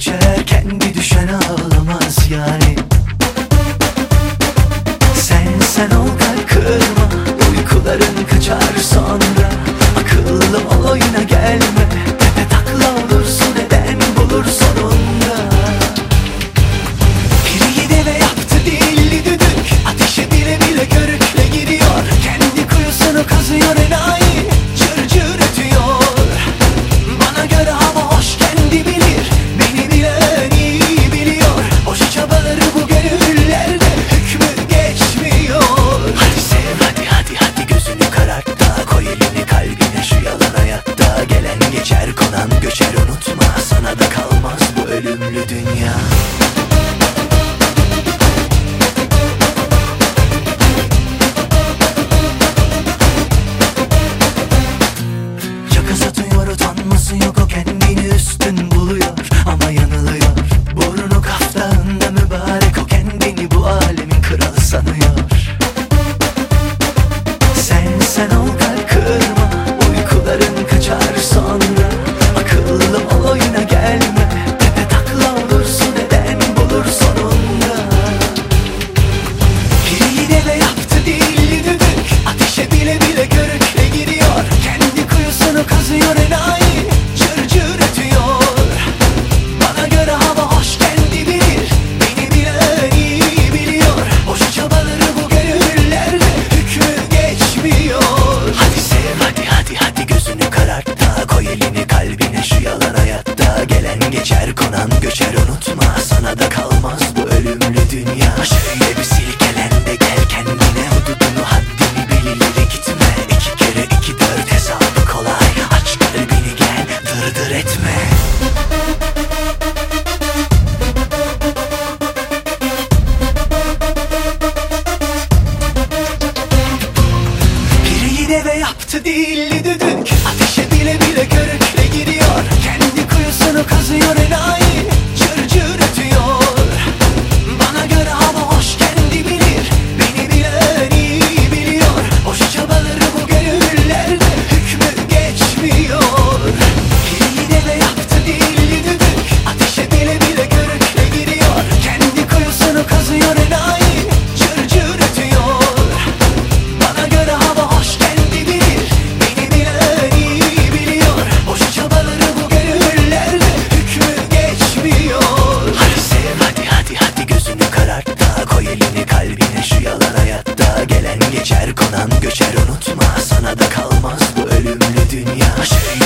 geçer, kendi düşen ağlamaz yani. Sen ol, kalp kırma, uykuların kaçar sonra. Akıllı ol, oyuna gelme, tepe takla olursun, neden bulur sonunda. Biri deve yaptı dilli düdük, ateşe bile bile körükle giriyor. Kendi kuyusunu kazıyor enayi, cır cır ötüyor. Bana göre hava hoş, kendi bilir, beni bilen iyi biliyor. Boşa çabaları bu gönüllerde hükmü geçmiyor. Hadi sev, hadi gözünü karart da, koy elini kalbine şu yalan hayatta. Gelen geçer, konan göçer, unutma, sana da kalmaz bu ölümlü dünya. Caka satıyor, utanması yok, o kendini üstün buluyor ama yanılıyor. Burnu kaftağında mübarek, o kendini bu alemin kralı sanıyor. Sen ol, kalp kırma, uykuların kaçar sonra. Akıllı ol, oyuna gelme, tepe takla olursun, neden bulur sonunda. Biri deve yaptı dilli düdük, ateşe bile bile körükle giriyor. Kendi kuyusunu kazıyor enayi, cır cır ötüyor. Bana göre hava hoş, kendi bilir, beni bilen iyi biliyor. Boşa çabaları bu gönüllerde hükmü geçmiyor. Hadi sev, hadi gözünü karart da, koy elini kalbine şu yalan hayatta. Gelen geçer, konan göçer, unutma, sana da kalmaz bu ölümlü dünya. Şöyle bir silkelen de gel kendine, hududunu haddini bil, ileri gitme. 2 kere 2 4 hesabı kolay, aç kalbini gel, dırdır etme. Biri deve yaptı dilli düdük, ateşe bile bile körükle giriyor. Kendi kuyusunu kazıyor enayi, cır cır ötüyor. Bana göre hava hoş, kendi bilir, beni bilen iyi biliyor. Boşa çabaları bu gönüllerde hükmü geçmiyor. Biri deve yaptı dilli düdük, ateşe bile bile körükle giriyor. Kendi kuyusunu kazıyor enayi, cır cır ötüyor. Bana göre hava hoş, kendi bilir, beni bilen iyi biliyor. Boşa çabaları bu gönüllerde hükmü geçmiyor. Hadi sev, hadi gözünü karart da, koy elini kalbine şu yalan hayatta. Gelen geçer, konan göçer, unutma, sana da kalmaz bu ölümlü dünya.